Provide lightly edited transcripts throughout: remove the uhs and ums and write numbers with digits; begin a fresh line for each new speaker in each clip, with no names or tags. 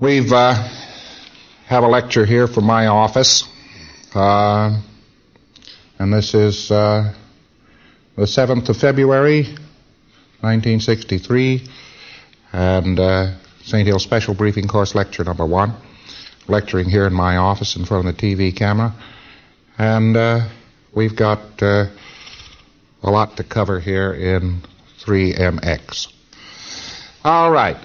We've have a lecture here from my office, and this is the 7th of February, 1963, and St. Hill Special Briefing Course Lecture number 1, lecturing here in my office in front of the TV camera, and we've got a lot to cover here in 3MX. All right.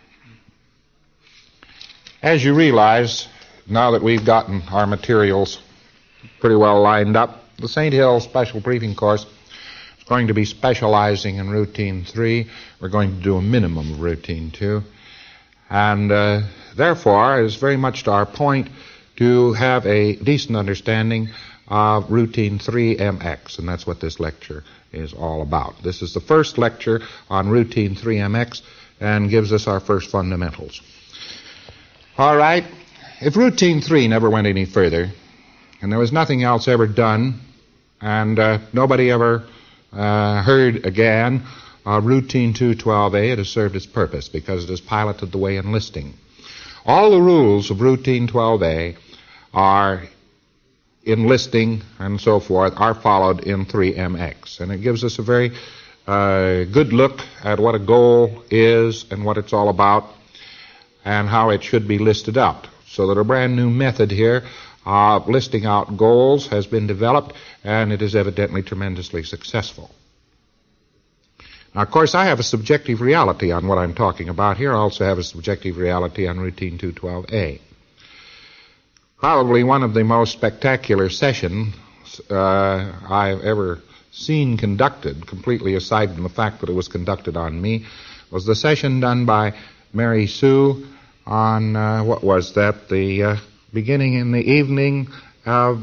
As you realize, now that we've gotten our materials pretty well lined up, the St. Hill Special Briefing Course is going to be specializing in Routine 3. We're going to do a minimum of Routine 2. And therefore, it is very much to our point to have a decent understanding of Routine 3MX, and that's what this lecture is all about. This is the first lecture on Routine 3MX and gives us our first fundamentals. All right, if Routine 3 never went any further, and there was nothing else ever done, and nobody ever heard again of Routine 212A, it has served its purpose because it has piloted the way in listing. All the rules of Routine 12A are in listing and so forth are followed in 3MX, and it gives us a very good look at what a goal is and what it's all about, and how it should be listed out. So that a brand new method here of listing out goals has been developed, and it is evidently tremendously successful. Now, of course, I have a subjective reality on what I'm talking about here. I also have a subjective reality on Routine 212A. Probably one of the most spectacular sessions I've ever seen conducted, completely aside from the fact that it was conducted on me, was the session done by Mary Sue on, what was that, the beginning in the evening of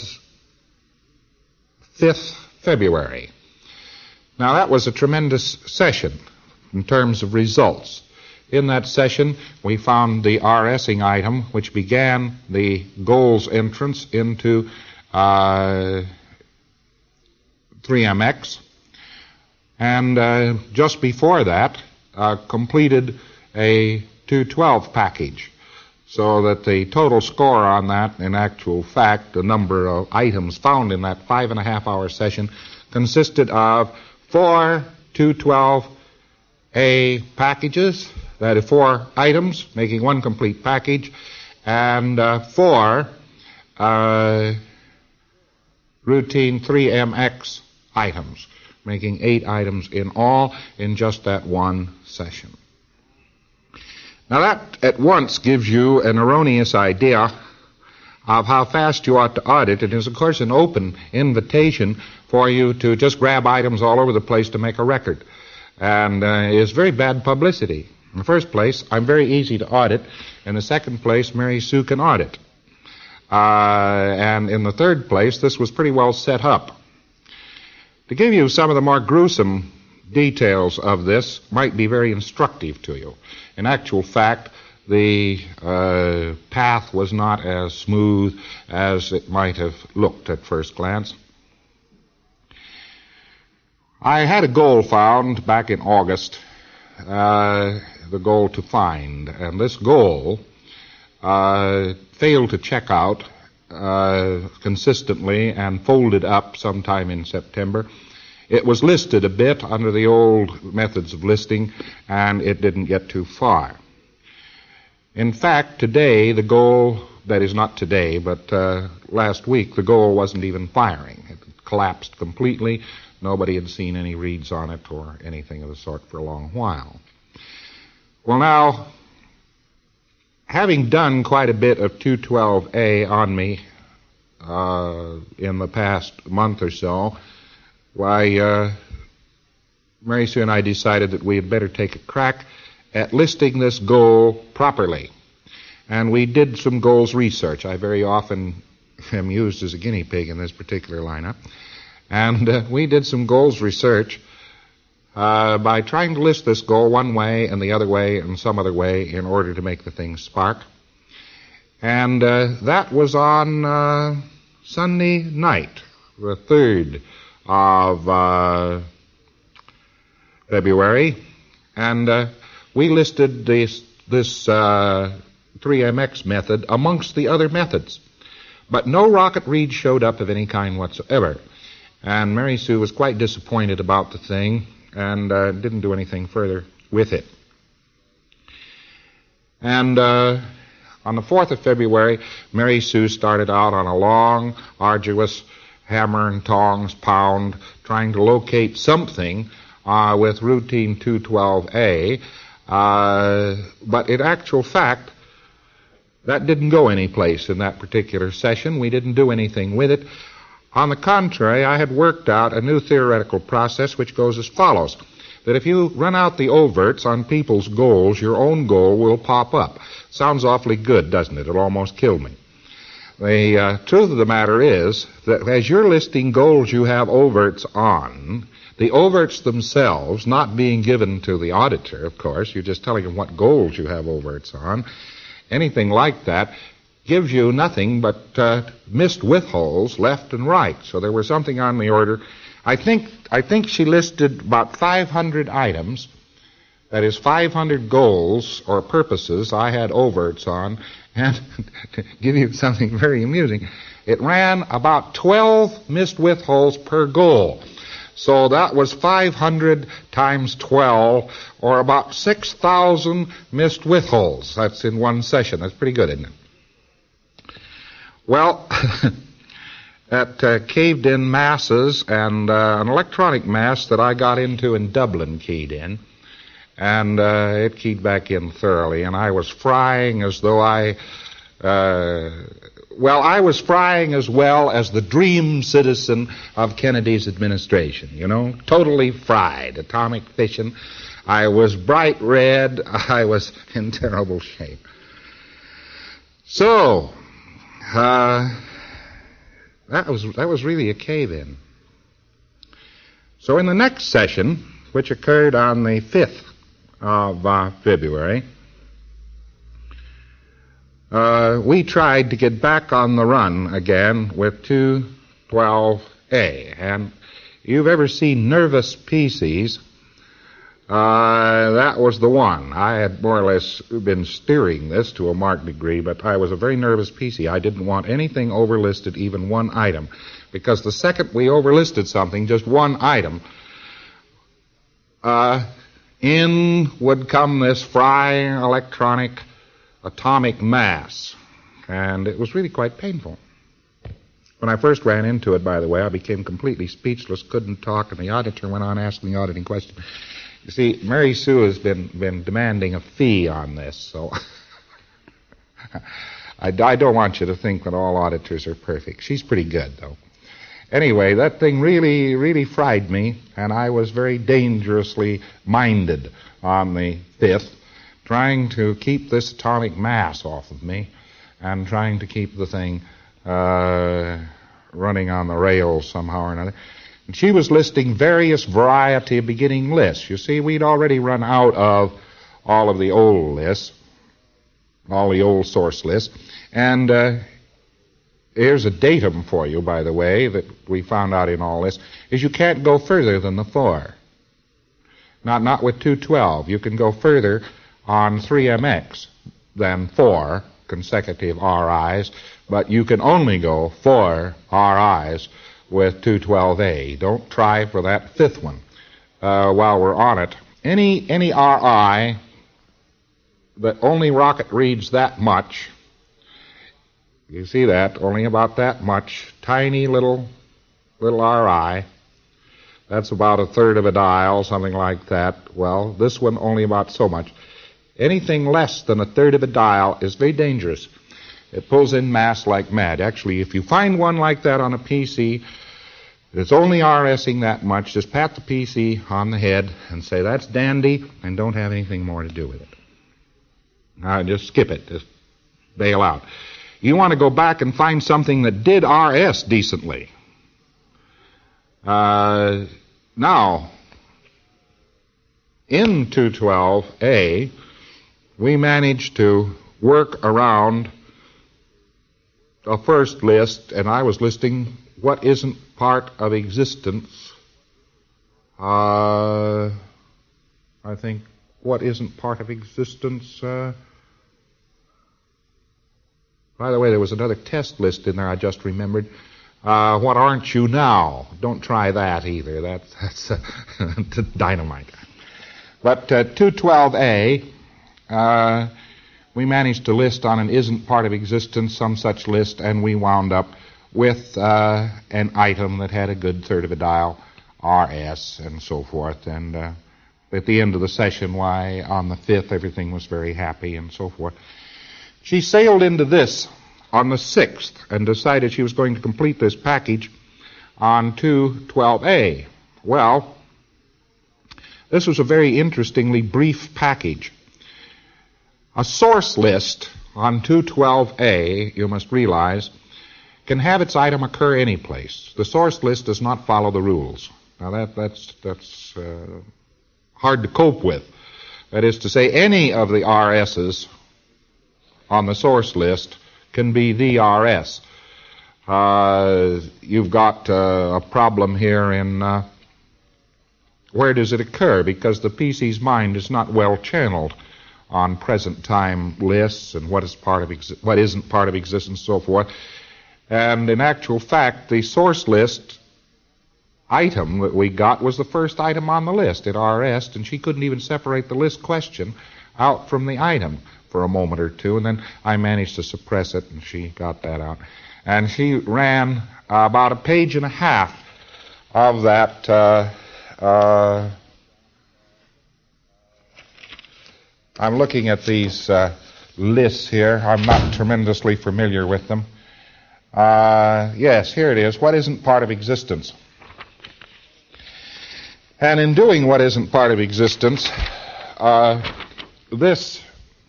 5th February. Now, that was a tremendous session in terms of results. In that session, we found the RSing item, which began the goals entrance into 3MX, and just before that, completed a 212 package, so that the total score on that, in actual fact, the number of items found in that 5.5-hour session consisted of 4 212A packages, that is 4 items, making one complete package, and 4 Routine 3MX items, making 8 items in all in just that one session. Now that at once gives you an erroneous idea of how fast you ought to audit. It is, of course, an open invitation for you to just grab items all over the place to make a record. And is very bad publicity. In the first place, I'm very easy to audit. In the second place, Mary Sue can audit. And in the third place, this was pretty well set up. To give you some of the more gruesome details of this might be very instructive to you. In actual fact, the path was not as smooth as it might have looked at first glance. I had a goal found back in August, the goal to find, and this goal failed to check out consistently and folded up sometime in September. It was listed a bit under the old methods of listing, and it didn't get too far. In fact, today, the goal, that is not today, but last week, the goal wasn't even firing. It collapsed completely. Nobody had seen any reads on it or anything of the sort for a long while. Well, now, having done quite a bit of 212A on me in the past month or so, why, Mary Sue and I decided that we had better take a crack at listing this goal properly. And we did some goals research. I very often am used as a guinea pig in this particular lineup. And we did some goals research by trying to list this goal one way and the other way and some other way in order to make the thing spark. And that was on Sunday night, the 3rd of February, and we listed this 3MX method amongst the other methods. But no rocket read showed up of any kind whatsoever. And Mary Sue was quite disappointed about the thing and didn't do anything further with it. And on the 4th of February, Mary Sue started out on a long, arduous hammer and tongs pound trying to locate something with routine 212A. But in actual fact, that didn't go any place in that particular session. We didn't do anything with it. On the contrary, I had worked out a new theoretical process which goes as follows. That if you run out the overts on people's goals, your own goal will pop up. Sounds awfully good, doesn't it? It almost killed me. The truth of the matter is that as you're listing goals you have overts on, the overts themselves, not being given to the auditor, of course, you're just telling him what goals you have overts on, anything like that gives you nothing but missed withholds left and right. So there was something on the order. I think she listed about 500 items, that is 500 goals or purposes I had overts on, and to give you something very amusing, it ran about 12 missed withholds per goal. So that was 500 times 12, or about 6,000 missed withholds. That's in one session. That's pretty good, isn't it? Well, that caved in masses, and an electronic mass that I got into in Dublin keyed in, and it keyed back in thoroughly, and I was frying as though I was frying as well as the dream citizen of Kennedy's administration, you know, totally fried, atomic fission. I was bright red. I was in terrible shape. So, that was really a cave-in. So in the next session, which occurred on the 5th of February, we tried to get back on the run again with 212A. And you've ever seen nervous PCs, that was the one. I had more or less been steering this to a marked degree, but I was a very nervous PC. I didn't want anything overlisted, even one item, because the second we overlisted something, just one item, in would come this frying electronic atomic mass, and it was really quite painful. When I first ran into it, by the way, I became completely speechless, couldn't talk, and the auditor went on asking the auditing question. You see, Mary Sue has been demanding a fee on this, so I don't want you to think that all auditors are perfect. She's pretty good, though. Anyway, that thing really, really fried me, and I was very dangerously minded on the 5th, trying to keep this atomic mass off of me and trying to keep the thing running on the rails somehow or another. And she was listing various variety of beginning lists. You see, we'd already run out of all of the old lists, all the old source lists. And here's a datum for you, by the way, that we found out in all this, is you can't go further than the 4. Not with 212. You can go further on 3MX than 4 consecutive RIs, but you can only go 4 RIs with 212A. Don't try for that 5th one. While we're on it, any RI that only rocket reads that much, you see that, only about that much, tiny little RI, that's about a third of a dial, something like that. Well, this one only about so much. Anything less than a third of a dial is very dangerous. It pulls in mass like mad. Actually, if you find one like that on a PC that's only RSing that much, just pat the PC on the head and say, that's dandy, and don't have anything more to do with it. Now, just skip it. Just bail out. You want to go back and find something that did RS decently. Now, in 212A, we managed to work around a first list, and I was listing what isn't part of existence. I think what isn't part of existence, By the way, there was another test list in there I just remembered. What aren't you now? Don't try that either. That's dynamite. But 212A, we managed to list on an isn't part of existence some such list, and we wound up with an item that had a good third of a dial, RS, and so forth. And at the end of the session, why, on the 5th, everything was very happy and so forth. She sailed into this on the 6th and decided she was going to complete this package on 212A. Well, this was a very interestingly brief package. A source list on 212A, you must realize, can have its item occur any place. The source list does not follow the rules. Now that's hard to cope with. That is to say, any of the RSs on the source list can be the RS. You've got a problem here in where does it occur, because the PC's mind is not well channeled on present time lists and what isn't part of existence and so forth. And in actual fact, the source list item that we got was the first item on the list. It RS'd, and she couldn't even separate the list question out from the item for a moment or two, and then I managed to suppress it, and she got that out. And she ran about a page and a half of that I'm looking at these lists here. I'm not tremendously familiar with them. Yes, here it is. What isn't part of existence? And in doing what isn't part of existence, this,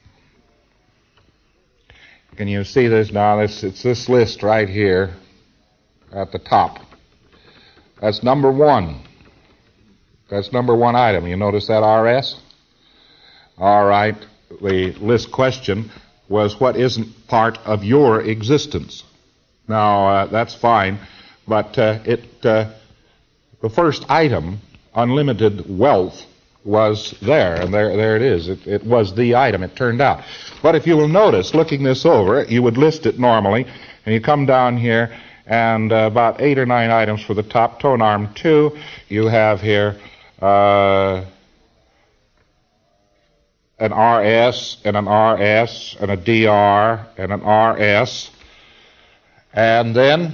can you see this now? It's this list right here at the top. That's number one. That's number one item. You notice that RS? All right. The list question was what isn't part of your existence. Now, that's fine, but the first item, unlimited wealth, was there, and there it is. It was the item, it turned out. But if you will notice, looking this over, you would list it normally, and you come down here, and about 8 or 9 items for the top. Tone arm 2, you have here an RS, and an RS, and a DR, and an RS. And then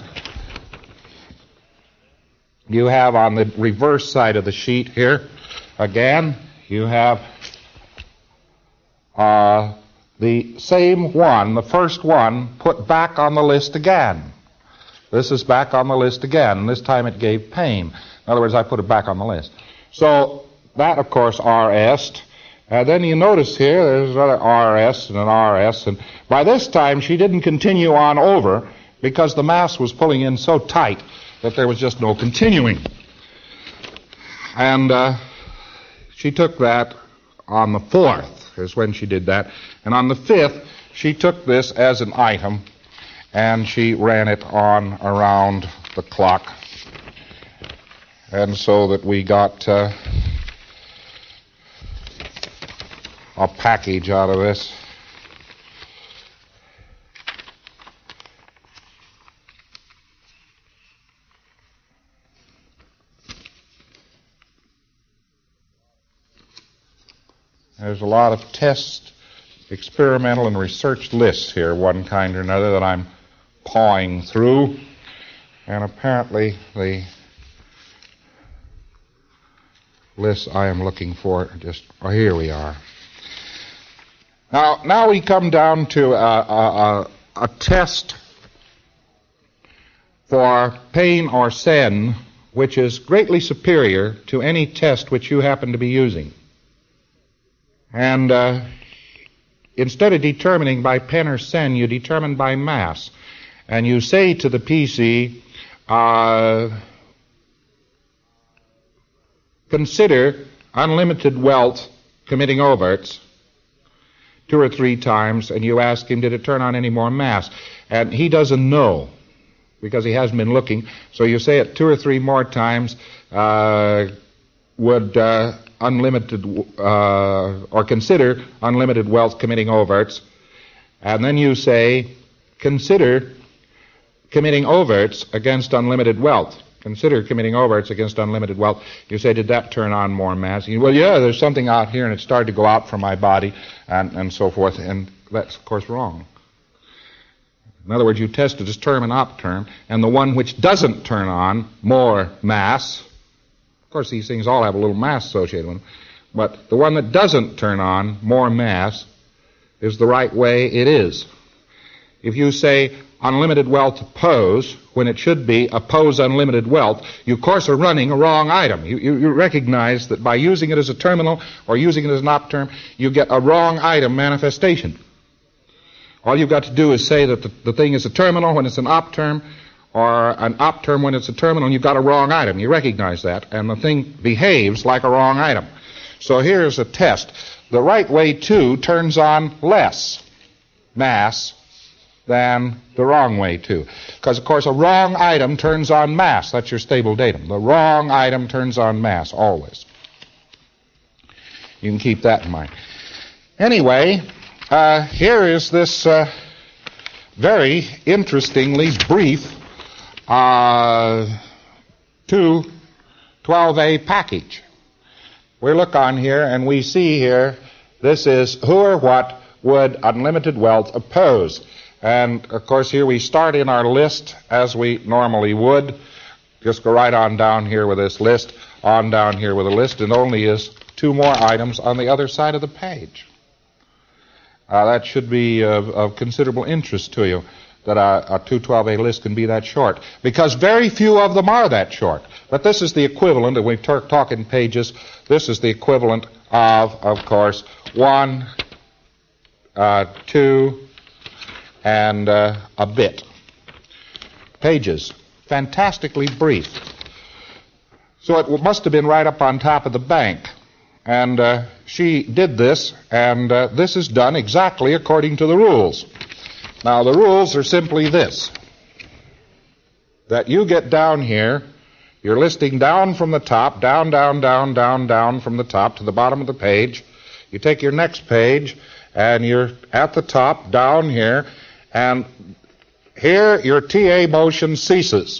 you have on the reverse side of the sheet here, again, you have the same one, the first one, put back on the list again. This is back on the list again, and this time it gave pain. In other words, I put it back on the list. So that, of course, RS'd. Then you notice here, there's another RS and an RS, and by this time she didn't continue on over because the mass was pulling in so tight that there was just no continuing. And she took that on the 4th, is when she did that. And on the 5th, she took this as an item, and she ran it on around the clock. And so that we got a package out of this. There's a lot of test, experimental, and research lists here, one kind or another, that I'm pawing through. And apparently the lists I am looking for here we are. Now we come down to a test for pain or sen, which is greatly superior to any test which you happen to be using. And instead of determining by pen or sen, you determine by mass. And you say to the PC, consider unlimited wealth committing overts 2 or 3 times, and you ask him, did it turn on any more mass? And he doesn't know, because he hasn't been looking. So you say it 2 or 3 more times, would unlimited, or consider unlimited wealth committing overts. And then you say, consider committing overts against unlimited wealth. Consider committing overts against unlimited wealth. You say, did that turn on more mass? Well, yeah, there's something out here, and it started to go out from my body, and so forth, and that's, of course, wrong. In other words, you tested this term and opterm, and the one which doesn't turn on more mass, of course, these things all have a little mass associated with them, but the one that doesn't turn on more mass is the right way it is. If you say unlimited wealth oppose, when it should be oppose unlimited wealth, you, of course, are running a wrong item. You recognize that by using it as a terminal or using it as an opterm, you get a wrong item manifestation. All you've got to do is say that the thing is a terminal when it's an opterm, or an opterm when it's a terminal, and you've got a wrong item. You recognize that, and the thing behaves like a wrong item. So here's a test. The right way, too, turns on less mass than the wrong way, too. Because, of course, a wrong item turns on mass. That's your stable datum. The wrong item turns on mass, always. You can keep that in mind. Anyway, here is this very interestingly brief 212A package. We look on here and we see here, this is who or what would unlimited wealth oppose. And, of course, here we start in our list as we normally would. Just go right on down here with this list, on down here with a list, and only is 2 more items on the other side of the page. That should be of considerable interest to you, that a 212A list can be that short, because very few of them are that short. But this is the equivalent, and we talk in pages, this is the equivalent of course, 1, 2, and a bit. Pages. Fantastically brief. So it must have been right up on top of the bank. And she did this, and this is done exactly according to the rules. Now, the rules are simply this. That you get down here, you're listing down from the top, down from the top to the bottom of the page. You take your next page, and you're at the top, down here, and here your TA motion ceases.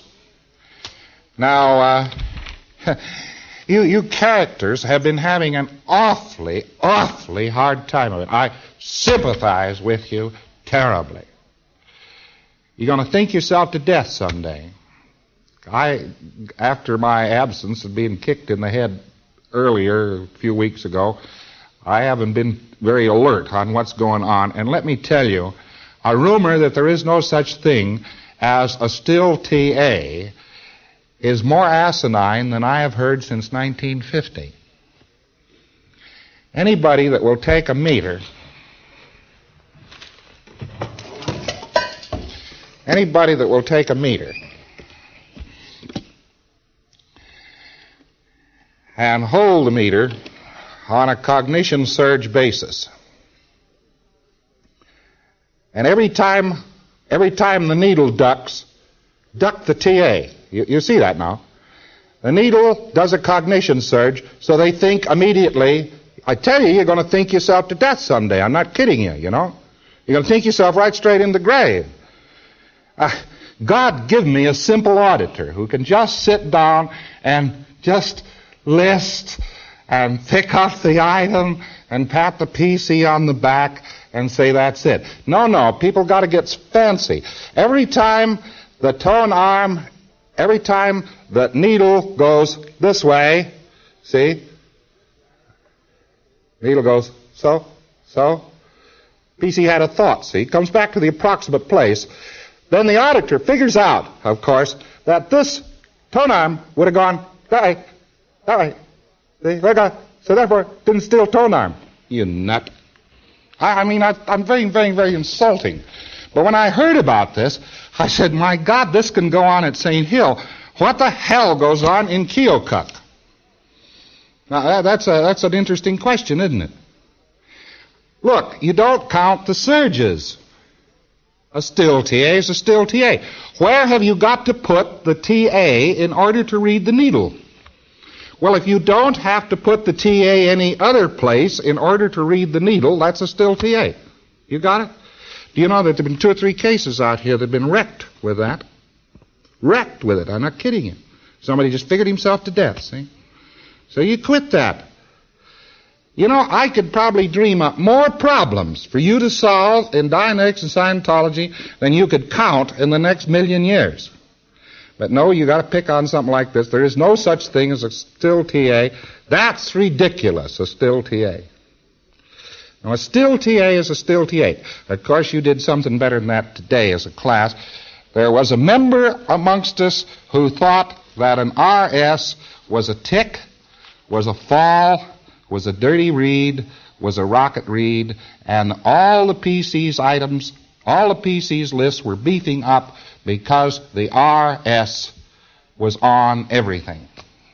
Now, you characters have been having an awfully hard time of it. I sympathize with you terribly. You're going to think yourself to death someday. After my absence of being kicked in the head earlier, a few weeks ago, I haven't been very alert on what's going on. And let me tell you, a rumor that there is no such thing as a still TA is more asinine than I have heard since 1950. Anybody that will take a meter, and hold the meter on a cognition surge basis, and every time the needle ducks, duck the TA. You see that now. The needle does a cognition surge, so they think immediately, I tell you, you're going to think yourself to death someday. I'm not kidding you, you know. You're going to think yourself right straight in the grave. God give me a simple auditor who can just sit down and just list and pick up the item and pat the PC on the back and say that's it. No, people got to get fancy. Every time the tone arm, every time the needle goes this way, see? Needle goes so. PC had a thought, see? Comes back to the approximate place. Then the auditor figures out, of course, that this tone arm would have gone that way. See? So therefore, didn't steal tone arm. You nut. I'm very, very, very insulting. But when I heard about this, I said, my God, this can go on at St. Hill. What the hell goes on in Keokuk? Now, that's an interesting question, isn't it? Look, you don't count the surges. A still TA is a still TA. Where have you got to put the TA in order to read the needle? Well, if you don't have to put the TA any other place in order to read the needle, that's a still TA. You got it? Do you know that there have been 2 or 3 cases out here that have been wrecked with that? Wrecked with it. I'm not kidding you. Somebody just figured himself to death, see? So you quit that. You know, I could probably dream up more problems for you to solve in Dianetics and Scientology than you could count in the next 1,000,000 years. But no, you got to pick on something like this. There is no such thing as a still TA. That's ridiculous, a still TA. Now, a still TA is a still TA. Of course, you did something better than that today as a class. There was a member amongst us who thought that an RS was a tick, was a fall, was a dirty read, was a rocket read, and all the PC's items, all the PC's lists were beefing up because the RS was on everything.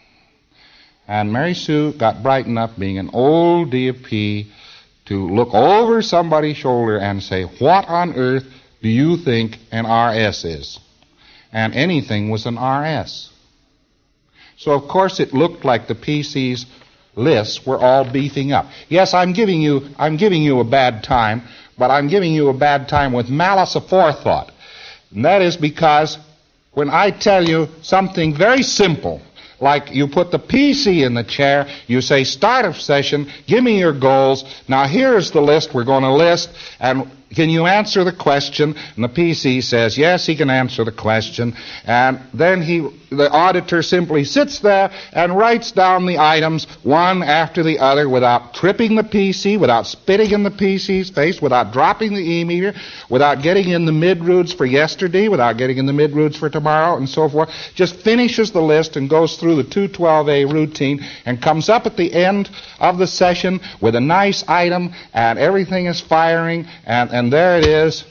And Mary Sue got bright enough, being an old DFP, to look over somebody's shoulder and say, what on earth do you think an RS is? And anything was an RS. So, of course, it looked like the PC's lists were all beefing up. Yes, I'm giving you a bad time, but I'm giving you a bad time with malice aforethought. And that is because when I tell you something very simple, like you put the PC in the chair, you say, start of session, give me your goals, now here's the list we're going to list, and can you answer the question? And the PC says, yes, he can answer the question. And then the auditor simply sits there and writes down the items one after the other without tripping the PC, without spitting in the PC's face, without dropping the E-meter, without getting in the mid-roots for yesterday, without getting in the mid-roots for tomorrow, and so forth. Just finishes the list and goes through the 212A routine and comes up at the end of the session with a nice item, and everything is firing, and there it is.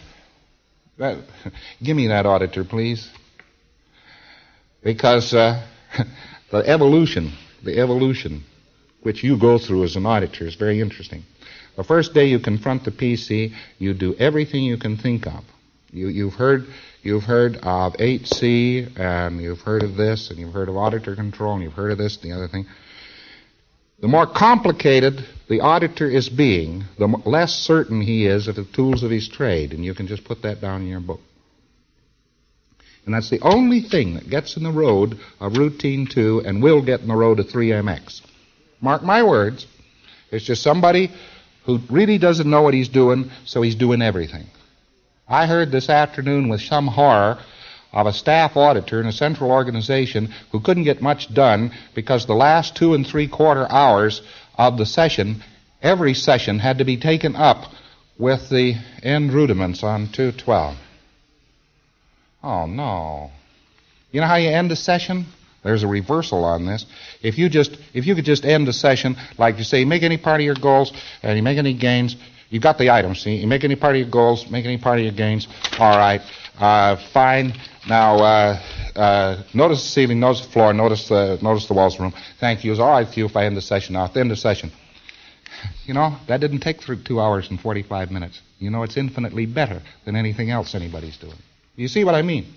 Give me that auditor, please. Because the evolution which you go through as an auditor is very interesting. The first day you confront the PC, you do everything you can think of. You've heard of 8C, and you've heard of this, and you've heard of auditor control, and you've heard of this and the other thing. The more complicated the auditor is being, the less certain he is of the tools of his trade, and you can just put that down in your book. And that's the only thing that gets in the road of Routine 2 and will get in the road of 3MX. Mark my words, it's just somebody who really doesn't know what he's doing, so he's doing everything. I heard this afternoon with some horror of a staff auditor in a central organization who couldn't get much done because the last 2 3/4 hours of the session, every session had to be taken up with the end rudiments on 212. Oh, no. You know how you end a session? There's a reversal on this. If you could just end a session, like you say, make any part of your goals, and you make any gains, you've got the items, see? You make any part of your goals, make any part of your gains, all right, fine. Now, notice the ceiling, notice the floor, notice the walls of the room. Thank you. It's all right with you if I end the session now. At the end of the session. You know, that didn't take 2 hours and 45 minutes. You know, it's infinitely better than anything else anybody's doing. You see what I mean?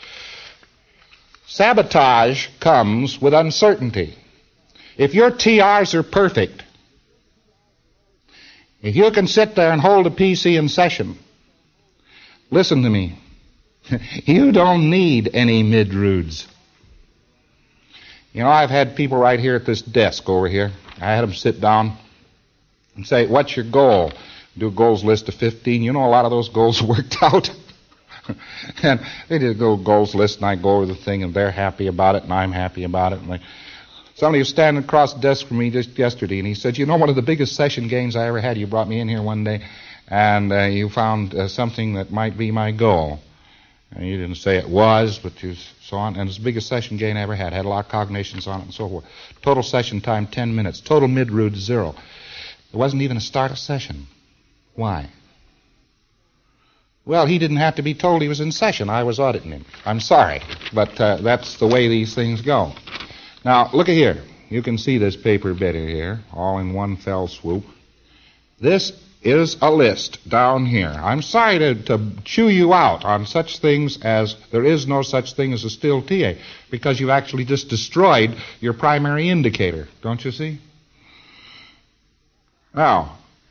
Sabotage comes with uncertainty. If your TRs are perfect, if you can sit there and hold a PC in session, listen to me, you don't need any mid-roods. You know, I've had people right here at this desk over here. I had them sit down and say, what's your goal? Do a goals list of 15. You know, a lot of those goals worked out. And they did a goals list, and I go over the thing, and they're happy about it, and I'm happy about it. And somebody was standing across the desk from me just yesterday, and he said, you know, one of the biggest session gains I ever had, you brought me in here one day, and you found something that might be my goal. And you didn't say it was, but you so on. And it's the biggest session gain I ever had. Had a lot of cognitions on it and so forth. Total session time, 10 minutes. Total mid-root, 0. There wasn't even a start of session. Why? Well, he didn't have to be told he was in session. I was auditing him. I'm sorry, but that's the way these things go. Now, look at here. You can see this paper better here, all in one fell swoop. This is a list down here. I'm sorry to chew you out on such things as there is no such thing as a still TA, because you actually just destroyed your primary indicator, don't you see? Now,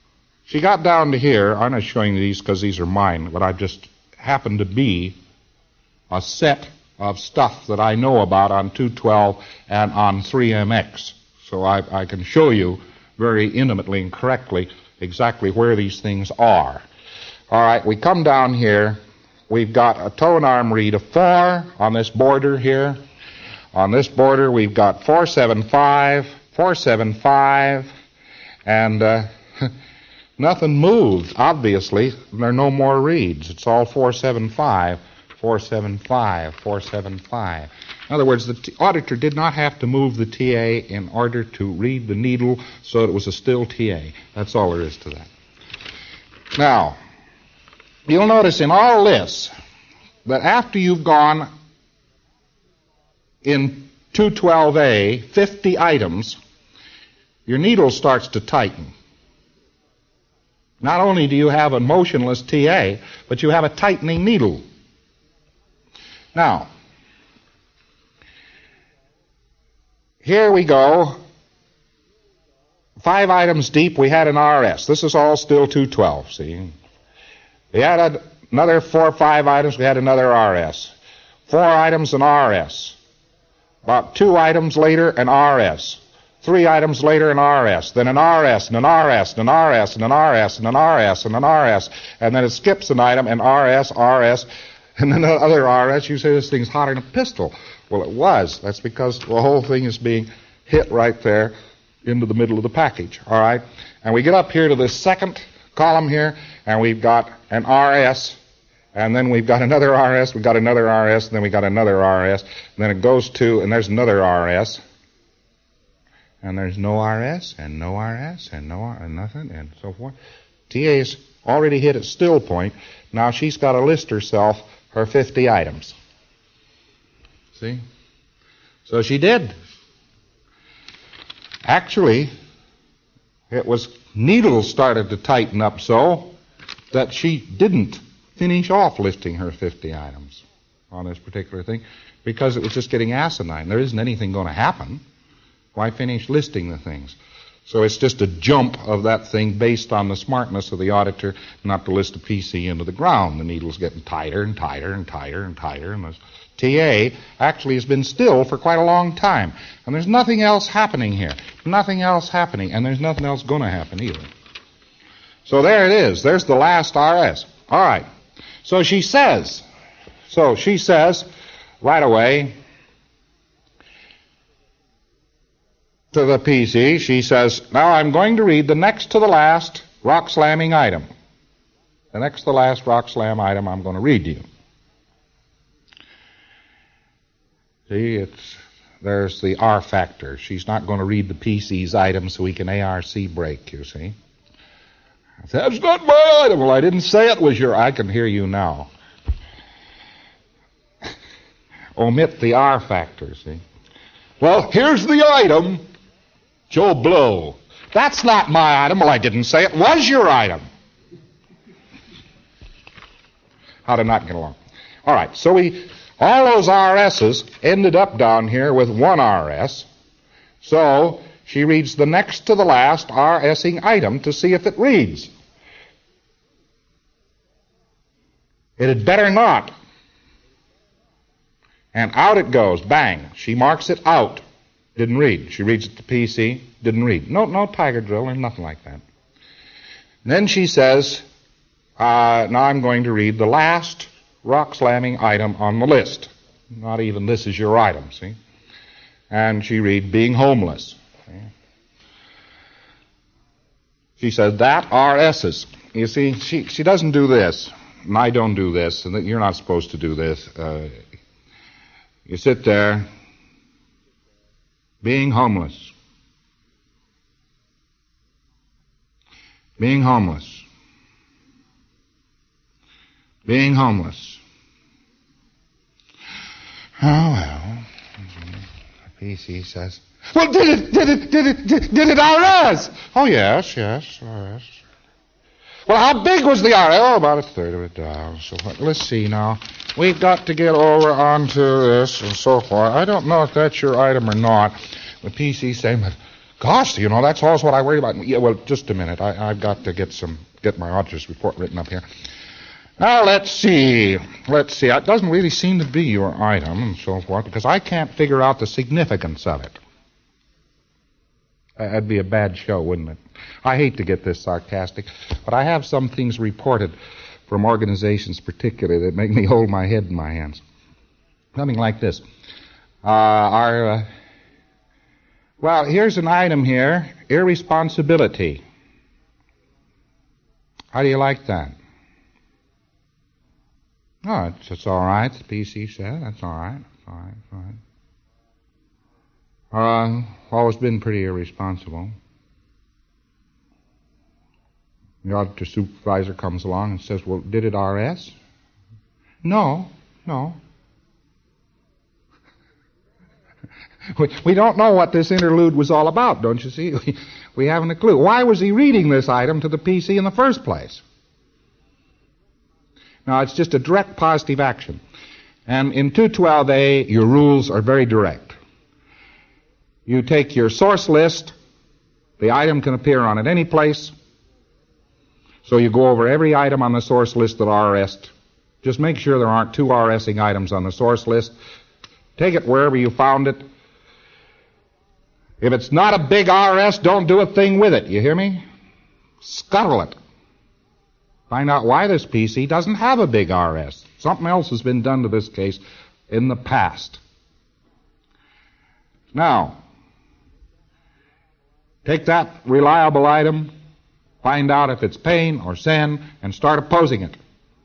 she got down to here. I'm not showing you these because these are mine, but I just happened to be a set of stuff that I know about on 212 and on 3MX. So I can show you very intimately and correctly exactly where these things are. All right, we come down here. We've got a tone arm read of 4 on this border here. On this border, we've got 475, 475, and nothing moved, obviously. There are no more reads. It's all 475, 475, 475. In other words, the auditor did not have to move the TA in order to read the needle so it was a still TA. That's all there is to that. Now, you'll notice in all this that after you've gone in 212A 50 items, your needle starts to tighten. Not only do you have a motionless TA, but you have a tightening needle. Now, here we go. 5 items deep, we had an RS. This is all still 212, see? We had another 4 or 5 items, we had another RS. 4 items, an RS. About 2 items later, an RS. 3 items later, an RS. Then an RS, and an RS, and an RS, and an RS, and an RS, and an RS. And then it skips an item, and RS, RS, and then another RS. You say this thing's hotter than a pistol. Well, it was. That's because the whole thing is being hit right there into the middle of the package. All right? And we get up here to this second column here, and we've got an RS, and then we've got another RS, we've got another RS, and then we got another RS, and then it goes to, and there's another RS, and there's no RS, and no RS, and no R, and nothing, and so forth. TA's already hit its still point. Now she's got to list herself her 50 items. See? So she did. Actually, it was needles started to tighten up so that she didn't finish off listing her 50 items on this particular thing because it was just getting asinine. There isn't anything going to happen. Why finish listing the things? So it's just a jump of that thing based on the smartness of the auditor not to list a PC into the ground. The needle's getting tighter and tighter and tighter and tighter, and the TA actually has been still for quite a long time. And there's nothing else happening here. Nothing else happening, and there's nothing else going to happen either. So there it is. There's the last RS. All right. So she says right away to the PC, she says, now I'm going to read the next to the last rock slamming item. The next to the last rock slam item I'm going to read to you. See, there's the R factor. She's not going to read the PC's item so we can ARC break, you see. That's not my item. Well, I didn't say it was I can hear you now. Omit the R factor, see. Well, here's the item, Joe Blow. That's not my item. Well, I didn't say it was your item. How to not get along. All right, so all those RSs ended up down here with one RS. So she reads the next to the last RSing item to see if it reads. It had better not. And out it goes. Bang. She marks it out. Didn't read. She reads it to PC. Didn't read. No tiger drill or nothing like that. And then she says, now I'm going to read the last rock slamming item on the list. Not even this is your item, see? And she read being homeless. She said that RS's. You see, she doesn't do this, and I don't do this, and you're not supposed to do this. You sit there, being homeless. Being homeless. Being homeless. Oh, well. The PC says, well, did it RS? Oh, yes, RS. Well, how big was the RS? Oh, about a third of it down. So let's see now. We've got to get over onto this and so forth. I don't know if that's your item or not. The PC saying, but Gosh, that's always what I worry about. Yeah, well, just a minute. I've got to get my auditor's report written up here. Now, let's see. It doesn't really seem to be your item and so forth, because I can't figure out the significance of it. That'd be a bad show, wouldn't it? I hate to get this sarcastic, but I have some things reported from organizations particularly that make me hold my head in my hands. Something like this. Well, here's an item here, irresponsibility. How do you like that? Oh, it's all right, the PC said. That's all right. Always been pretty irresponsible. The auditor supervisor comes along and says, well, did it RS? No. We don't know what this interlude was all about, don't you see? We haven't a clue. Why was he reading this item to the PC in the first place? Now, it's just a direct positive action. And in 212A, your rules are very direct. You take your source list. The item can appear on it any place. So you go over every item on the source list that RS'd. Just make sure there aren't two RSing items on the source list. Take it wherever you found it. If it's not a big RS, don't do a thing with it. You hear me? Scuttle it. Find out why this PC doesn't have a big RS. Something else has been done to this case in the past. Now, take that reliable item, find out if it's pain or sen, and start opposing it.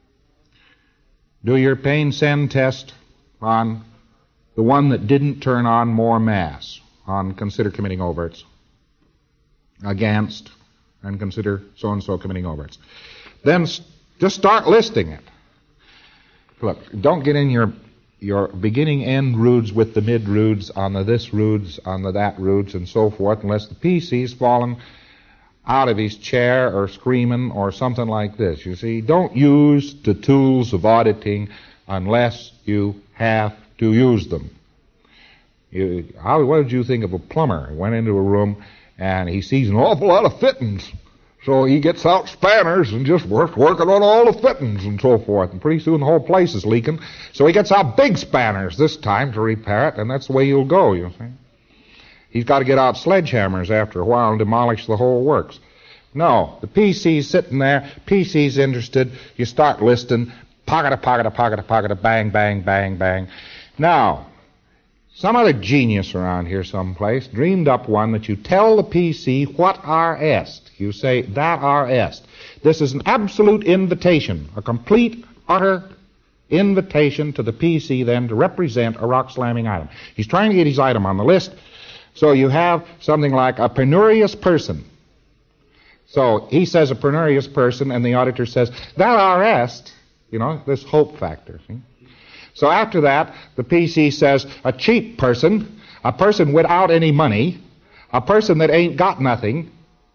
Do your pain-sen test on the one that didn't turn on more mass, on consider committing overts, against, and consider so-and-so committing overts. Then just start listing it. Look, don't get in your beginning-end roods with the mid-roods on the this roods, on the that roods, and so forth, unless the PC's fallen out of his chair or screaming or something like this. You see, don't use the tools of auditing unless you have to use them. What did you think of a plumber who went into a room and he sees an awful lot of fittings? So he gets out spanners and just working on all the fittings and so forth. And pretty soon the whole place is leaking. So he gets out big spanners this time to repair it, and that's the way you'll go, you see. He's got to get out sledgehammers after a while and demolish the whole works. No, the PC's sitting there, PC's interested, you start listing, pocket, bang, bang, bang, bang. Now, some other genius around here someplace dreamed up one that you tell the PC what RS'd. You say, that RS'd. This is an absolute invitation, a complete, utter invitation to the PC then to represent a rock-slamming item. He's trying to get his item on the list, so you have something like a penurious person. So he says a penurious person, and the auditor says, that RS'd, this hope factor. See? So after that, the PC says a cheap person, a person without any money, a person that ain't got nothing,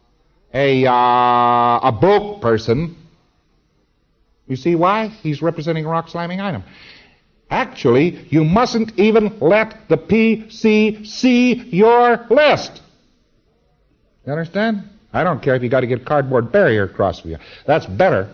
a broke person. You see why? He's representing a rock-slamming item. Actually, you mustn't even let the PC see your list. You understand? I don't care if you got to get a cardboard barrier across for you. That's better.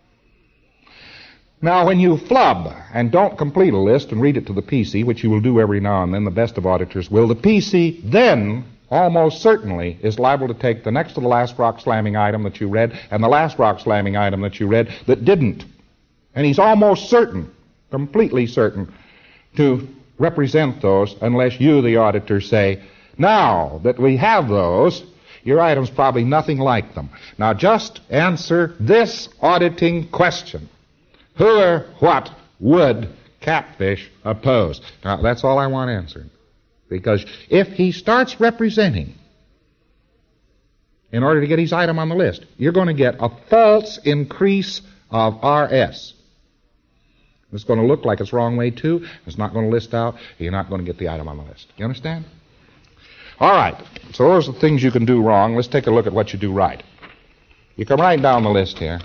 Now, when you flub and don't complete a list and read it to the PC, which you will do every now and then, the best of auditors will, the PC then almost certainly is liable to take the next to the last rock-slamming item that you read and the last rock-slamming item that you read that didn't. And he's almost certain, completely certain, to represent those unless you, the auditor, say, now that we have those, your item's probably nothing like them. Now just answer this auditing question. Who or what would Catfish oppose? Now, that's all I want answered. Because if he starts representing in order to get his item on the list, you're going to get a false increase of RS. It's going to look like it's wrong way too. It's not going to list out. You're not going to get the item on the list. You understand? All right. So those are the things you can do wrong. Let's take a look at what you do right. You come right down the list here.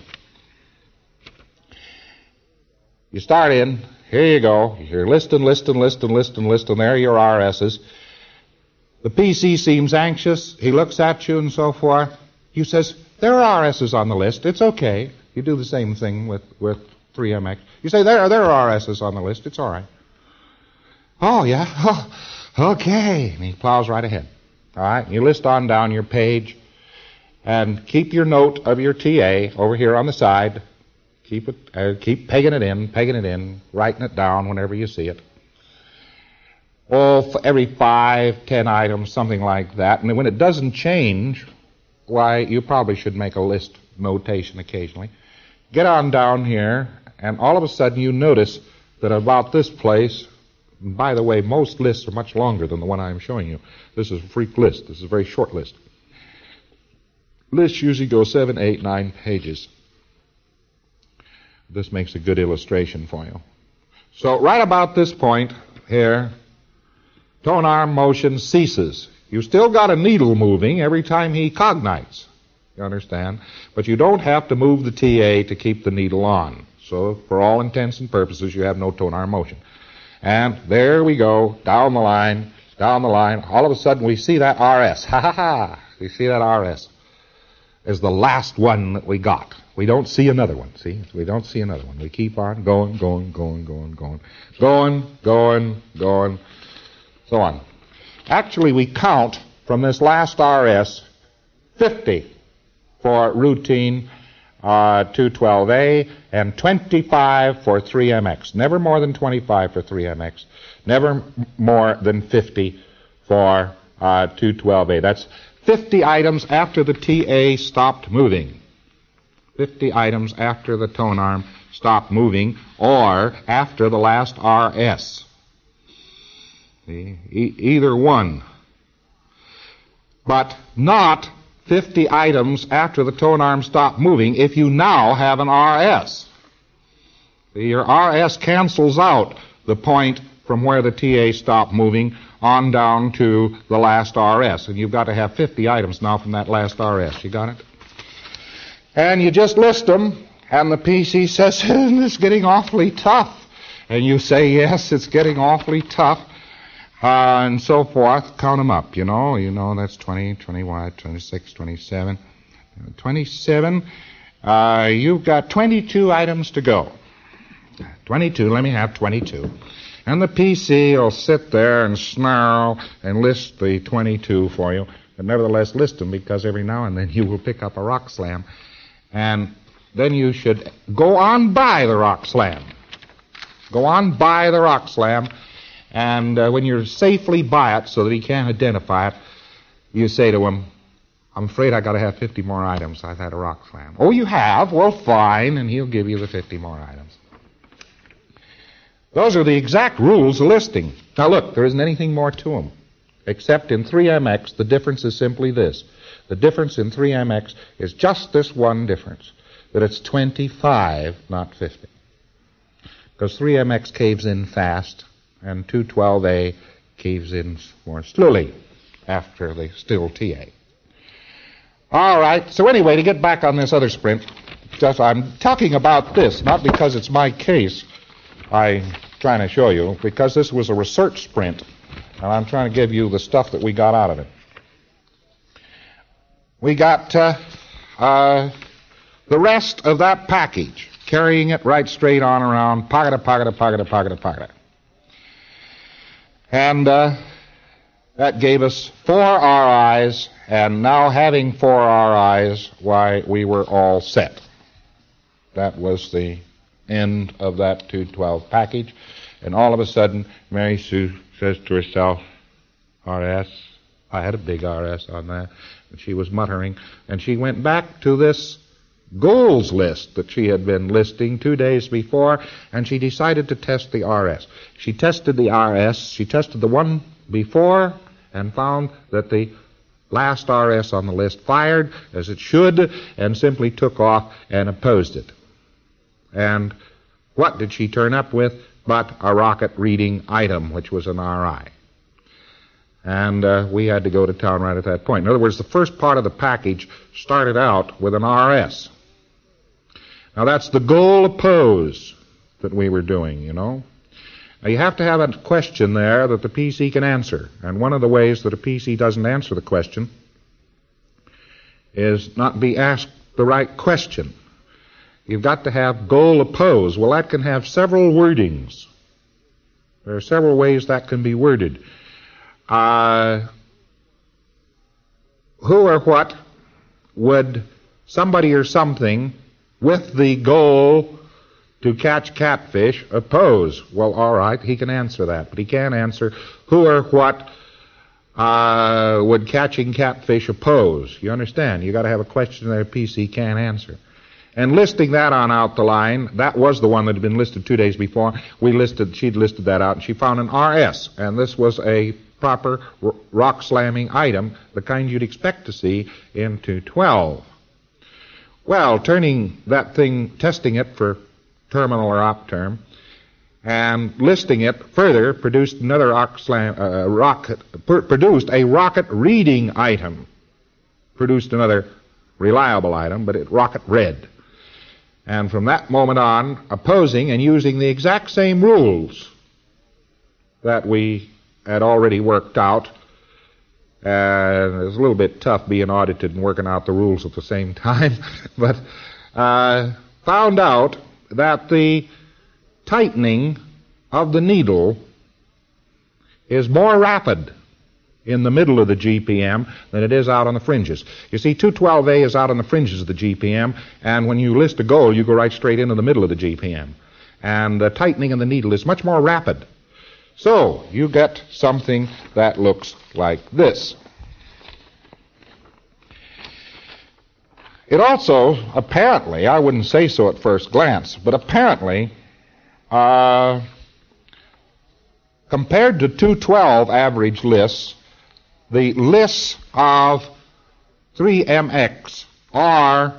You start in, here you go, you're listing, there are your RSs. The PC seems anxious. He looks at you and so forth. You says, there are RSs on the list. It's okay. You do the same thing with 3MX. You say, there are RSs on the list. It's all right. Oh, yeah? Oh, okay. And he plows right ahead. All right? You list on down your page and keep your note of your TA over here on the side. Keep pegging it in, writing it down whenever you see it. Oh, for every 5, 10 items, something like that. And when it doesn't change, why, you probably should make a list notation occasionally. Get on down here, and all of a sudden you notice that about this place, and by the way, most lists are much longer than the one I'm showing you. This is a freak list. This is a very short list. Lists usually go 7, 8, 9 pages. This makes a good illustration for you. So right about this point here, tone arm motion ceases. You still got a needle moving every time he cognites. You understand? But you don't have to move the TA to keep the needle on. So for all intents and purposes, you have no tone arm motion. And there we go, down the line. All of a sudden we see that RS. Ha ha ha. We see that RS as the last one that we got. We don't see another one, see? We don't see another one. We keep on going, so on. Actually, we count from this last RS 50 for routine 212A and 25 for 3MX. Never more than 25 for 3MX. Never more than 50 for 212A. That's 50 items after the TA stopped moving. 50 items after the tone arm stopped moving, or after the last RS. Either one. But not 50 items after the tone arm stopped moving if you now have an RS. Your RS cancels out the point from where the TA stopped moving on down to the last RS. And you've got to have 50 items now from that last RS. You got it? And you just list them, and the PC says, isn't this getting awfully tough? And you say, yes, it's getting awfully tough. And so forth. Count them up, you know that's 20, 21, 26, 27. 27. You've got 22 items to go. 22, let me have 22. And the PC will sit there and snarl and list the 22 for you. But nevertheless, list them, because every now and then you will pick up a rock slam. And then you should go on by the rock slam. Go on by the rock slam. And when you're safely by it so that he can't identify it, you say to him, I'm afraid I got to have 50 more items. I've had a rock slam. Oh, you have? Well, fine. And he'll give you the 50 more items. Those are the exact rules of listing. Now, look, there isn't anything more to them. Except in 3MX, the difference is simply this. The difference in 3MX is just this one difference, that it's 25, not 50. Because 3MX caves in fast, and 212A caves in more slowly after the still TA. All right, so anyway, to get back on this other sprint, I'm talking about this, not because it's my case I'm trying to show you, because this was a research sprint, and I'm trying to give you the stuff that we got out of it. We got the rest of that package, carrying it right straight on around, pocket. And that gave us 4 RIs, and now having 4 RIs, why, we were all set. That was the end of that 212 package, and all of a sudden, Mary Sue says to herself, RS, I had a big RS on that, and she was muttering, and she went back to this goals list that she had been listing 2 days before, and she decided to test the RS. She tested the RS, she tested the one before, and found that the last RS on the list fired as it should, and simply took off and opposed it. And what did she turn up with but a rocket reading item, which was an RI? And we had to go to town right at that point. In other words, the first part of the package started out with an RS. Now, that's the goal oppose that we were doing, Now, you have to have a question there that the PC can answer. And one of the ways that a PC doesn't answer the question is not be asked the right question. You've got to have goal oppose. Well, that can have several wordings. There are several ways that can be worded. Who or what would somebody or something with the goal to catch catfish oppose? Well, all right, he can answer that, but he can't answer who or what would catching catfish oppose. You understand? You got to have a question that a PC can't answer. And listing that on out the line, that was the one that had been listed 2 days before. She'd listed that out, and she found an RS, and this was a proper rock slamming item, the kind you'd expect to see in 212. Well, turning that thing, testing it for terminal or op term, and listing it further, produced another produced a rocket reading item, produced another reliable item, but it rocket read. And from that moment on, opposing and using the exact same rules that we had already worked out, and it was a little bit tough being audited and working out the rules at the same time, but found out that the tightening of the needle is more rapid in the middle of the GPM than it is out on the fringes. You see, 212A is out on the fringes of the GPM, and when you list a goal, you go right straight into the middle of the GPM. And the tightening of the needle is much more rapid. So, you get something that looks like this. It also, apparently, I wouldn't say so at first glance, but apparently, compared to 212 average lists, the lists of 3MX are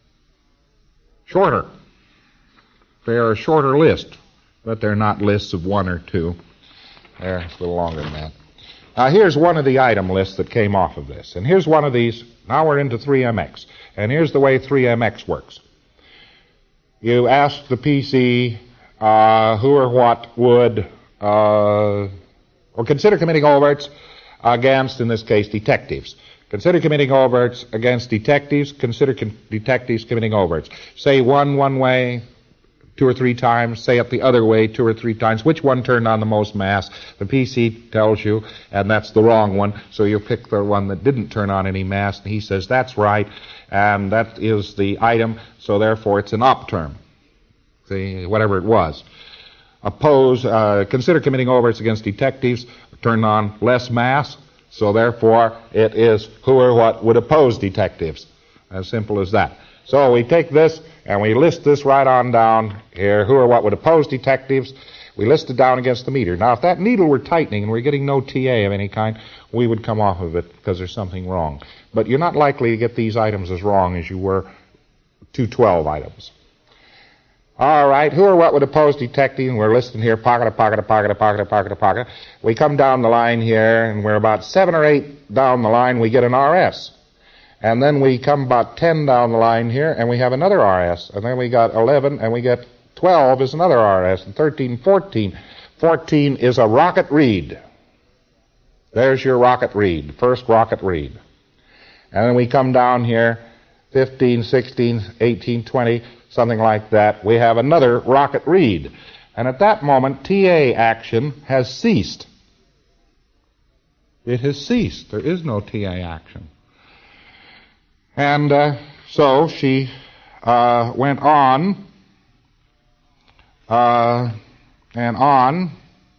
shorter. They are a shorter list, but they're not lists of 1 or 2. They're a little longer than that. Now, here's one of the item lists that came off of this. And here's one of these. Now we're into 3MX. And here's the way 3MX works. You ask the PC who or what would, or consider committing overts against, in this case, detectives. Consider committing overts against detectives. Consider detectives committing overts. Say one way, 2 or 3 times. Say it the other way 2 or 3 times. Which one turned on the most mass? The PC tells you, and that's the wrong one. So you pick the one that didn't turn on any mass, and he says that's right, and that is the item. So therefore, it's an op term. See, whatever it was. Consider committing overts against detectives, turn on less mass, so therefore it is who or what would oppose detectives. As simple as that. So we take this and we list this right on down here, who or what would oppose detectives. We list it down against the meter. Now, if that needle were tightening and we're getting no TA of any kind, we would come off of it because there's something wrong. But you're not likely to get these items as wrong as you were 212 items. All right, who or what would oppose detecting? We're listing here pocket. We come down the line here, and we're about 7 or 8 down the line, we get an RS. And then we come about 10 down the line here, and we have another RS. And then we got 11, and we get 12 is another RS, and 13, 14. 14 is a rocket read. There's your rocket read, first rocket read. And then we come down here, 15, 16, 18, 20, something like that. We have another rocket read. And at that moment, TA action has ceased. It has ceased. There is no TA action. And so she went on and on.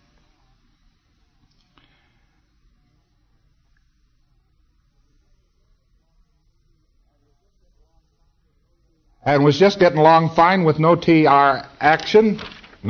And was just getting along fine with no TA action,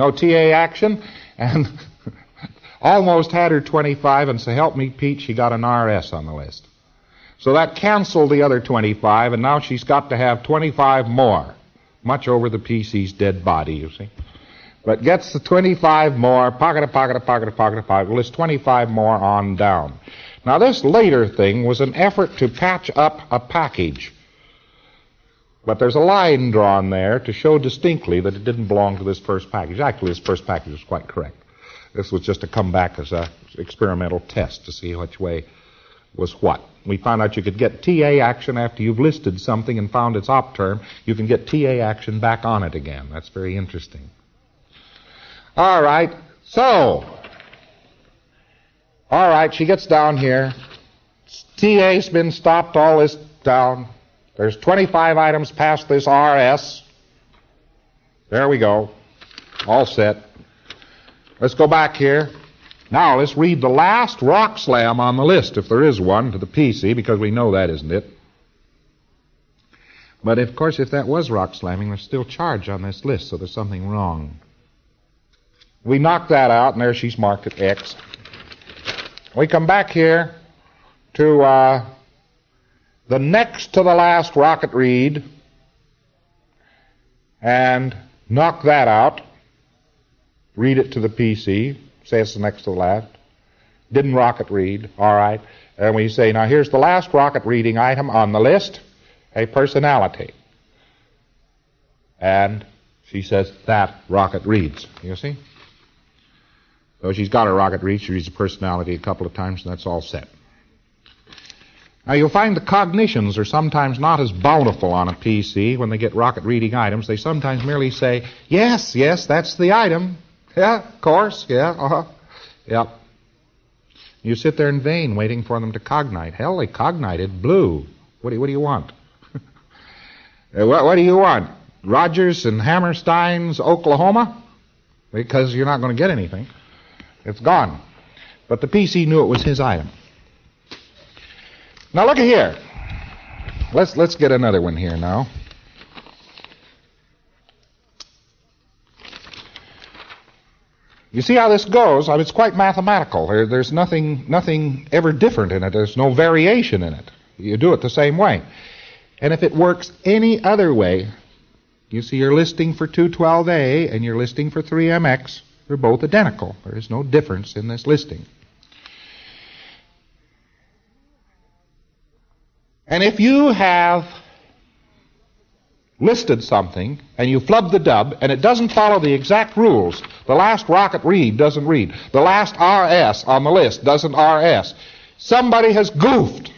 and almost had her 25, and so help me Pete, she got an RS on the list. So that canceled the other 25, and now she's got to have 25 more, much over the PC's dead body, you see. But gets the 25 more, pocket, list 25 more on down. Now this later thing was an effort to patch up a package. But there's a line drawn there to show distinctly that it didn't belong to this first package. Actually, this first package is quite correct. This was just to come back as a experimental test to see which way was what. We found out you could get TA action after you've listed something and found its op term. You can get TA action back on it again. That's very interesting. All right, so, all right, she gets down here. TA's been stopped, all this down. There's 25 items past this RS. There we go. All set. Let's go back here. Now, let's read the last rock slam on the list, if there is one, to the PC, because we know that isn't it. But, of course, if that was rock slamming, there's still charge on this list, so there's something wrong. We knock that out, and there she's marked at X. We come back here to the next to the last rocket read and knock that out. Read it to the PC. Say it's the next to the last. Didn't rocket read. All right. And we say, now here's the last rocket reading item on the list, a personality. And she says, that rocket reads. You see? So she's got her rocket read. She reads the personality a couple of times, and that's all set. Now, you'll find the cognitions are sometimes not as bountiful on a PC when they get rocket reading items. They sometimes merely say, yes, that's the item. Yeah, of course, yeah, Yep. You sit there in vain waiting for them to cognite. Hell, they cognited blue. What do you want? What do you want? Rogers and Hammerstein's Oklahoma? Because you're not going to get anything. It's gone. But the PC knew it was his item. Now look at here. Let's get another one here now. You see how this goes? I mean, it's quite mathematical. There's nothing ever different in it. There's no variation in it. You do it the same way. And if it works any other way, you see you're listing for 212A and you're listing for 3MX. They're both identical. There is no difference in this listing. And if you have listed something and you flub the dub and it doesn't follow the exact rules, the last rocket read doesn't read, the last RS on the list doesn't RS, somebody has goofed.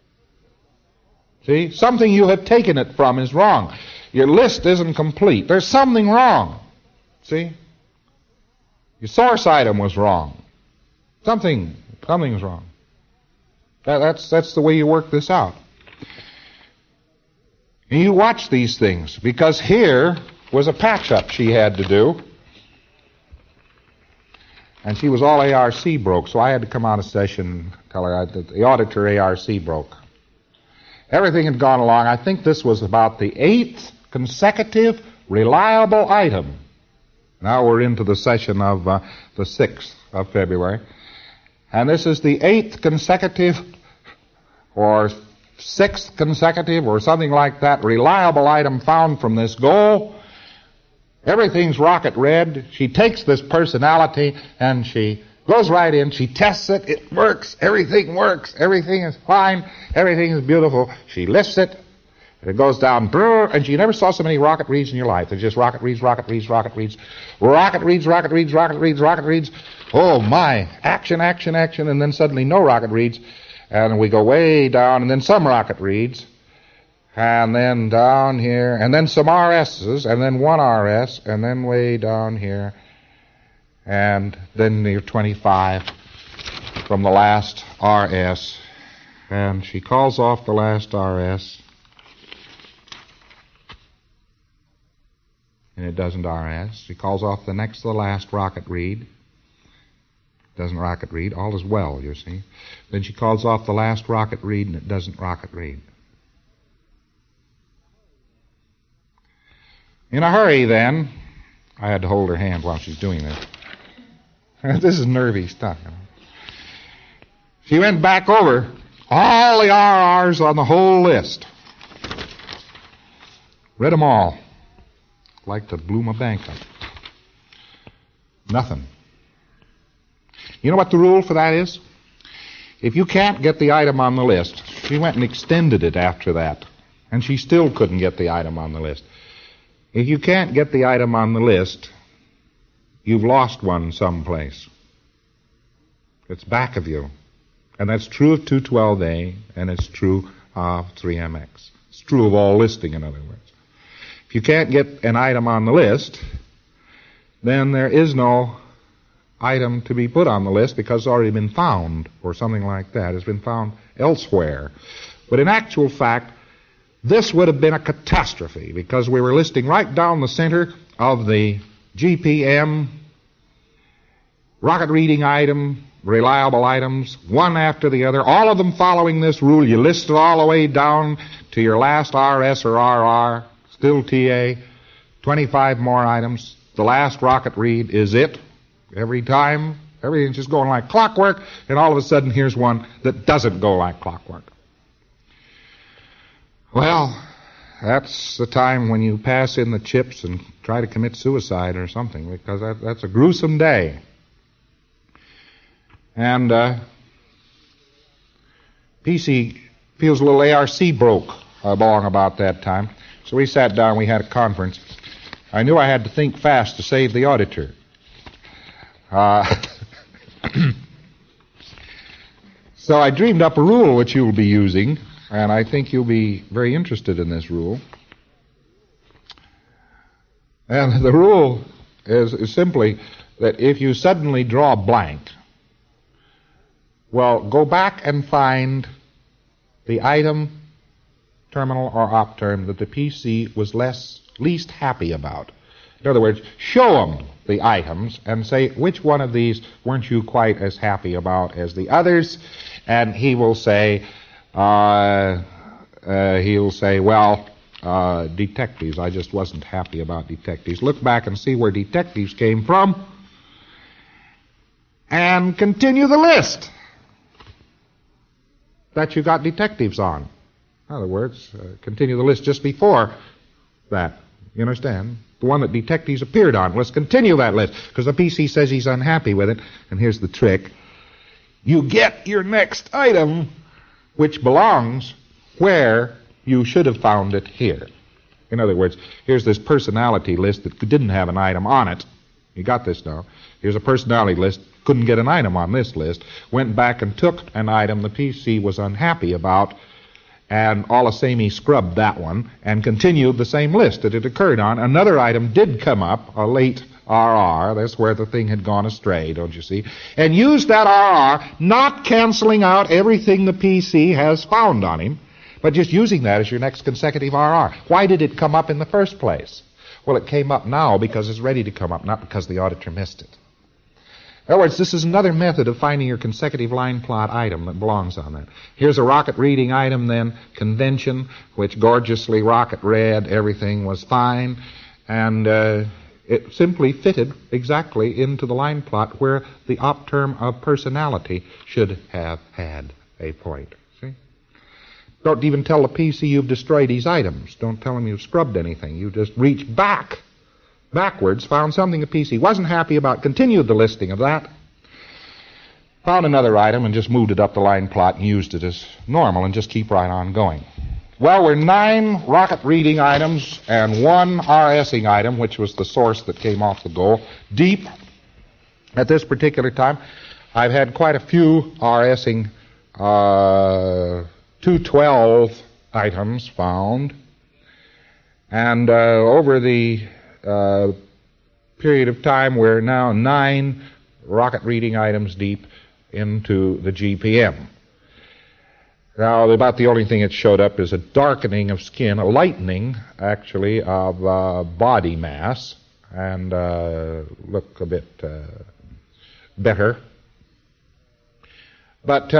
See? Something you have taken it from is wrong. Your list isn't complete. There's something wrong. See? Your source item was wrong. Something's wrong. That's the way you work this out. And you watch these things, because here was a patch-up she had to do. And she was all ARC broke, so I had to come out of session and tell her that the auditor ARC broke. Everything had gone along. I think this was about the 8th consecutive reliable item. Now we're into the session of the 6th of February. And this is the 8th consecutive or 6th consecutive or something like that reliable item found from this goal. Everything's rocket red. She takes this personality and she goes right in. She tests it. It works. Everything works. Everything is fine. Everything is beautiful. She lifts it. It goes down, and you never saw so many rocket reads in your life. There's just rocket reads, rocket reads, rocket reads, rocket reads, rocket reads, rocket reads, rocket reads. Oh my, action, action, action, and then suddenly no rocket reads. And we go way down, and then some rocket reads, and then down here, and then some RSs, and then one RS, and then way down here, and then you're 25 from the last RS. And she calls off the last RS. And it doesn't RS. She calls off the next to the last rocket read. Doesn't rocket read. All is well, you see. Then she calls off the last rocket read, and it doesn't rocket read. In a hurry, then, I had to hold her hand while she's doing this. This is nervy stuff. You know. She went back over all the RRs on the whole list. Read them all. Like to blew my bank up. Nothing. You know what the rule for that is? If you can't get the item on the list, she went and extended it after that, and she still couldn't get the item on the list. If you can't get the item on the list, you've lost one someplace. It's back of you. And that's true of 212A, and it's true of 3MX. It's true of all listing, in other words. If you can't get an item on the list, then there is no item to be put on the list because it's already been found, or something like that. It's been found elsewhere. But in actual fact, this would have been a catastrophe because we were listing right down the center of the GPM rocket reading item, reliable items, one after the other, all of them following this rule. You list it all the way down to your last RS or RR, still TA, 25 more items. The last rocket read is it. Every time, everything's just going like clockwork, and all of a sudden here's one that doesn't go like clockwork. Well, that's the time when you pass in the chips and try to commit suicide or something, because that's a gruesome day. And PC feels a little ARC broke along about that time. So we sat down, we had a conference. I knew I had to think fast to save the auditor. So I dreamed up a rule which you will be using, and I think you'll be very interested in this rule. And the rule is simply that if you suddenly draw a blank, well, go back and find the item, terminal, or op term that the PC was least happy about. In other words, show them the items and say, which one of these weren't you quite as happy about as the others? And he will say, well, detectives. I just wasn't happy about detectives. Look back and see where detectives came from and continue the list that you got detectives on. In other words, continue the list just before that. You understand? The one that detectives appeared on. Let's continue that list, because the PC says he's unhappy with it. And here's the trick. You get your next item, which belongs where you should have found it here. In other words, here's this personality list that didn't have an item on it. You got this now. Here's a personality list. Couldn't get an item on this list. Went back and took an item the PC was unhappy about, and all the same he scrubbed that one and continued the same list that it occurred on. Another item did come up, a late RR. That's where the thing had gone astray, don't you see? And used that RR, not canceling out everything the PC has found on him, but just using that as your next consecutive RR. Why did it come up in the first place? Well, it came up now because it's ready to come up, not because the auditor missed it. In other words, this is another method of finding your consecutive line plot item that belongs on that. Here's a rocket reading item then, convention, which gorgeously rocket read, everything was fine, and it simply fitted exactly into the line plot where the op term of personality should have had a point. See? Don't even tell the PC you've destroyed these items. Don't tell him you've scrubbed anything. You just reach backwards, found something the PC wasn't happy about, continued the listing of that, found another item and just moved it up the line plot and used it as normal and just keep right on going. Well, we're 9 rocket reading items and 1 RSing item, which was the source that came off the goal, deep at this particular time. I've had quite a few RSing 212 items found, and over the period of time, we're now 9 rocket reading items deep into the GPM. Now, about the only thing that showed up is a darkening of skin, a lightening, actually, of body mass, and look a bit better. But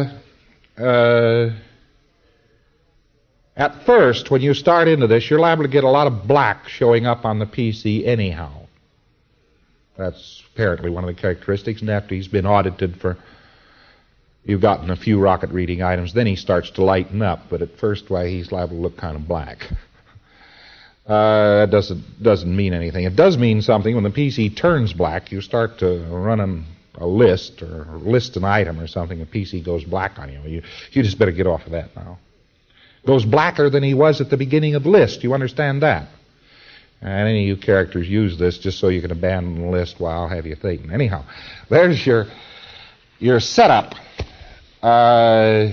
at first, when you start into this, you're liable to get a lot of black showing up on the PC anyhow. That's apparently one of the characteristics. And after he's been audited for, you've gotten a few rocket reading items, then he starts to lighten up. But at first, why, he's liable to look kind of black. That doesn't mean anything. It does mean something. When the PC turns black, you start to run a list or list an item or something. The PC goes black on you. You just better get off of that now. Goes blacker than he was at the beginning of the list. You understand that? And any of you characters use this just so you can abandon the list. Well, I'll have you thinking. Anyhow, there's your your setup of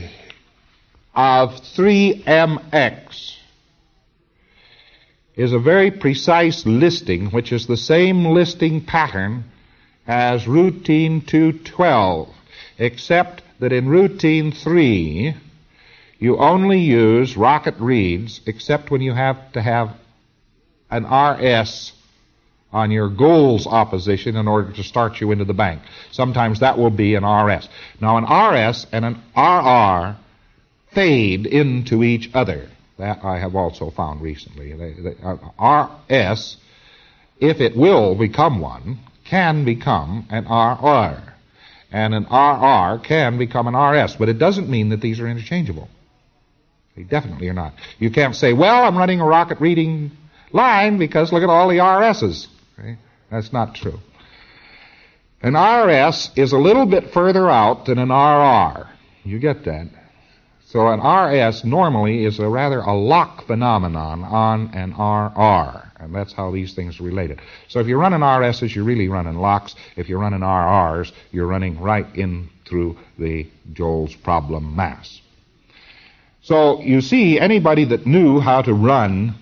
3mx is a very precise listing, which is the same listing pattern as routine 212, except that in routine 3 you only use rocket reads except when you have to have an RS on your goals opposition in order to start you into the bank. Sometimes that will be an RS. Now an RS and an RR fade into each other. That I have also found recently. RS, if it will become one, can become an RR. And an RR can become an RS. But it doesn't mean that these are interchangeable. They definitely are not. You can't say, well, I'm running a rocket reading line because look at all the RSs. Okay? That's not true. An RS is a little bit further out than an RR. You get that? So an RS normally is rather a lock phenomenon on an RR, and that's how these things are related. So if you're running RSs, you're really running locks. If you're running RRs, you're running right in through the Joul's problem mass. So you see, anybody that knew how to run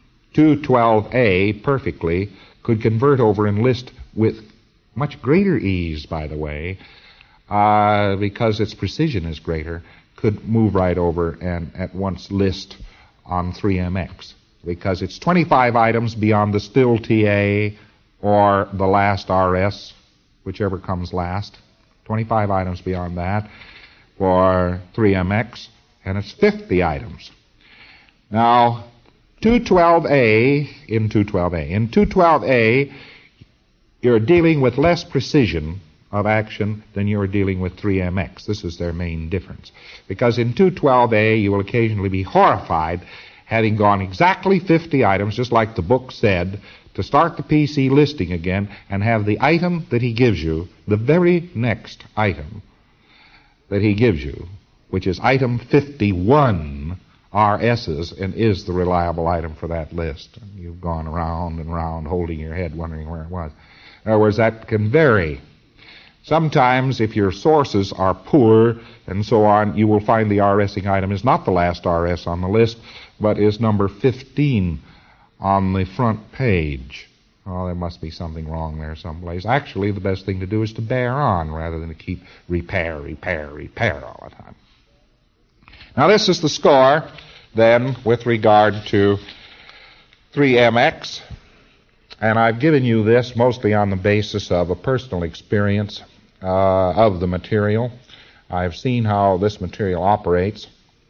212A perfectly could convert over and list with much greater ease, by the way, because its precision is greater, could move right over and at once list on 3mx, because it's 25 items beyond the still TA or the last RS, whichever comes last. 25 items beyond that for 3mx, and it's 50 items. Now, 212A, in 212A, you're dealing with less precision of action than you're dealing with 3mx. This is their main difference. Because in 212A, you will occasionally be horrified, having gone exactly 50 items, just like the book said, to start the PC listing again and have the item that he gives you, the very next item that he gives you, which is item 51, RS's, and is the reliable item for that list. And you've gone around and around holding your head wondering where it was. In other words, that can vary. Sometimes, if your sources are poor and so on, you will find the RSing item is not the last RS on the list, but is number 15 on the front page. Oh, there must be something wrong there someplace. Actually, the best thing to do is to bear on rather than to keep repair all the time. Now, this is the score, then, with regard to 3mx. And I've given you this mostly on the basis of a personal experience of the material. I've seen how this material operates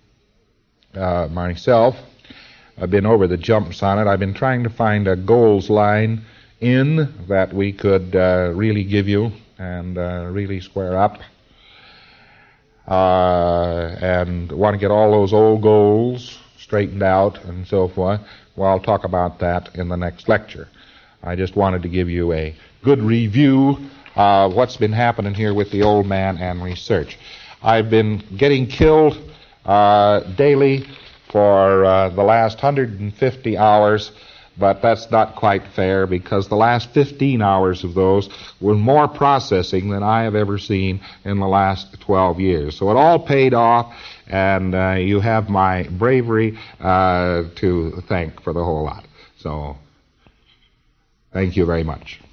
myself. I've been over the jumps on it. I've been trying to find a goals line in that we could really give you and really square up. And want to get all those old goals straightened out and so forth. Well, I'll talk about that in the next lecture. I just wanted to give you a good review of what's been happening here with the old man and research. I've been getting killed daily for the last 150 hours, but that's not quite fair because the last 15 hours of those were more processing than I have ever seen in the last 12 years. So it all paid off, and you have my bravery to thank for the whole lot. So thank you very much.